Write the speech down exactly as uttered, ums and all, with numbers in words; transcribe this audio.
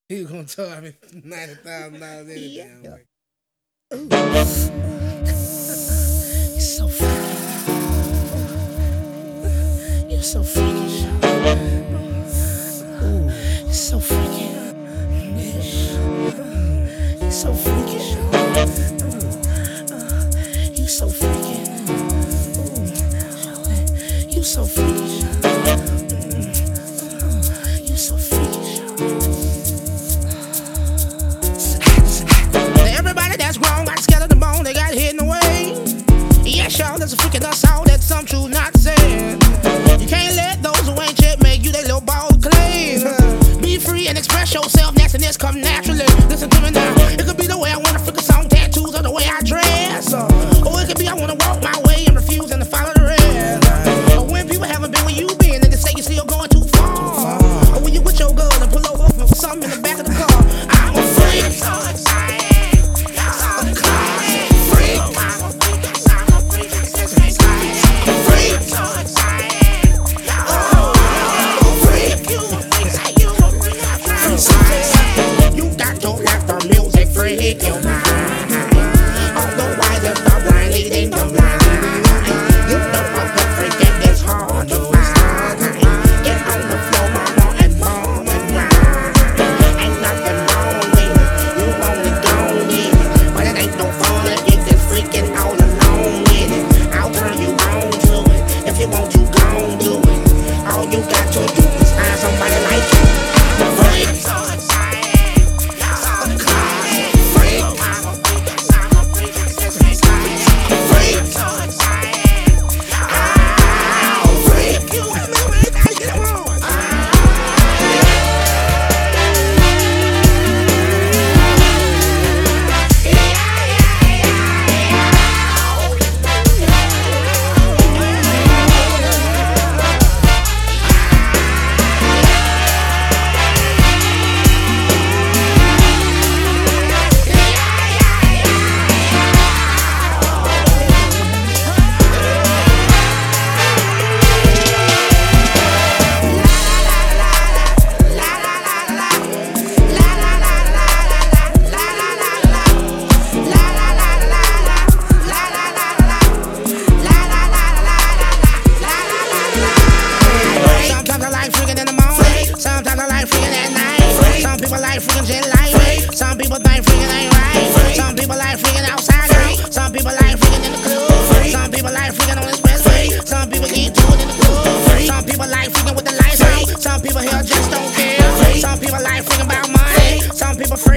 He was gonna charge me ninety thousand dollars any Yeah. damn way. You're so freaky. You're so freakish. You're so freaky. You're so freakish. You're so freaky. You're so freakish. You're so freakish. Everybody that's grown got skeleton bone, they got hit in the way. Yeah, sure, there's a freaking us out, that's some truth not saying. You can't let those who ain't yet make you their little ball claim. Be free and express yourself, nastiness come naturally. Listen to me now, it could be the way I wanna freaking song tattoos or the way I dress. Or it could be I wanna walk my way and refusing to follow the rest. Or when people haven't been where you been and they say you're still going too far. Or when you with your girl and pull over with something in the back of the car. I'm a freak, so excited. You got to let the music freak your mind. Otherwise, if the blind leading the blind, you know what the freaking is hard to find. Get on the floor, mama, and fall and grind. Ain't nothing wrong with it, you only gone with it. But it ain't no fun if you just freaking all alone with it. I'll turn you on to it, if you want you gon' do it. All you got to do is find somebody like you. Freak, so excited. Sometimes I like freaking at night. Some people like freaking just lightweight. Some people think freaking ain't right. Some people like freaking outside girl. Some people like freaking in the club. Some people like freaking on the expressway. Some people get to it in the club. Some people like freaking with the lights out. Some people here just don't care. Some people like freaking about money. Some people